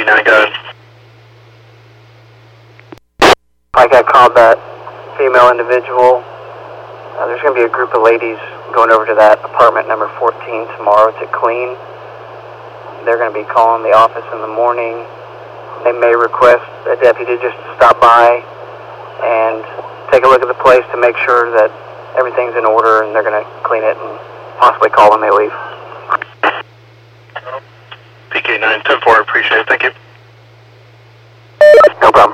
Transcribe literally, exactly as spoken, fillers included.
nine, go ahead. I got called that female individual. Uh, there's going to be a group of ladies going over to that apartment number fourteen tomorrow to clean. They're going to be calling the office in the morning. They may request a deputy just to stop by and take a look at the place to make sure that everything's in order, and they're going to clean it and possibly call when they leave. P K nine ten four, appreciate it, thank you. No problem.